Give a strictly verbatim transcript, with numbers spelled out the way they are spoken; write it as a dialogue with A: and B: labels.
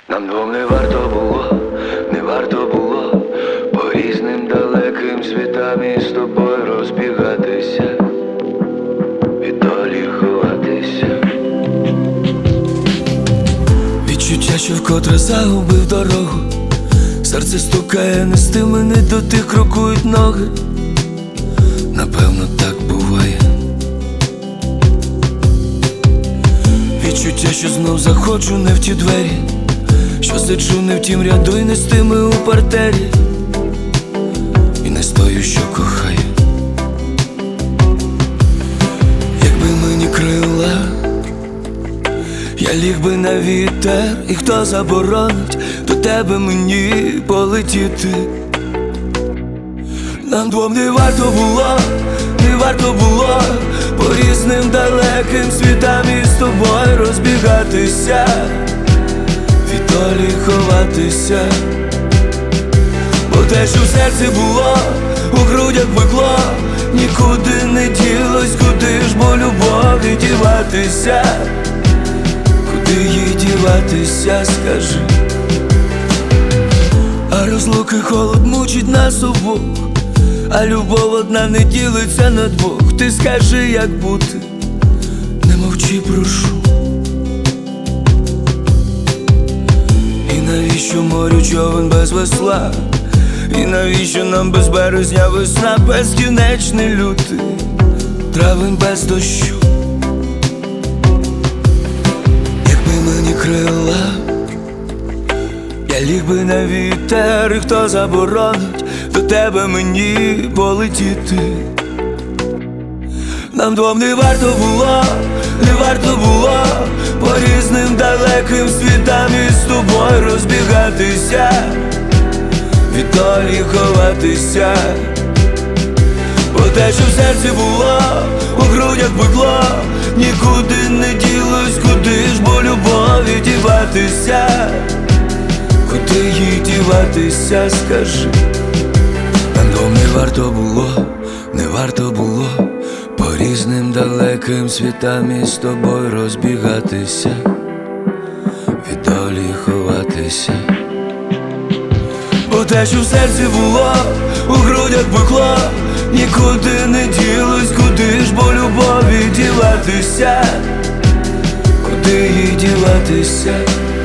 A: Нам двом не варто було, не варто було по різним далеким світам із тобою розбігатися, від долі ховатися. Відчуття, що вкотре загубив дорогу, серце стукає, нести мене до тих крокують ноги. Напевно, так буває. Відчуття, що знов заходжу не в ті двері, що сиджу не в тім ряду і не з тими у партері, і не з тою, що кохаю. Якби мені крила, я ліг би на вітер, і хто заборонить до тебе мені полетіти. Нам двом не варто було, не варто було по різним далеким світам із тобою розбігатися, від долі ховатися. Бо те, що в серці було, у грудях пекло, нікуди не ділось, куди ж бо любові діватися, куди їй діватися, скажи. А розлуки холод мучить нас обох, а любов одна не ділиться на двох. Ти скажи, як бути, не мовчи, прошу. І навіщо морю човен без весла? І навіщо нам без березня весна? Безкінечний лютий травень без дощу. Якби мені крила, я ліг би на вітер, і хто заборонить до тебе мені полетіти. Нам двом не варто було, не варто було по різним далеким світам із тобою розбігатися, від долі ховатися. Бо те, що в серці було, у грудях пекло, нікуди не ділось, куди ж бо любові діватися, куди їй діватися, скажи. Нам двом не варто було, не варто було по різним далеким світам із тобою розбігатися, від долі ховатися. Бо те, що в серці було, у грудях пекло, нікуди не ділось, куди ж бо любові діватися, куди їй діватися.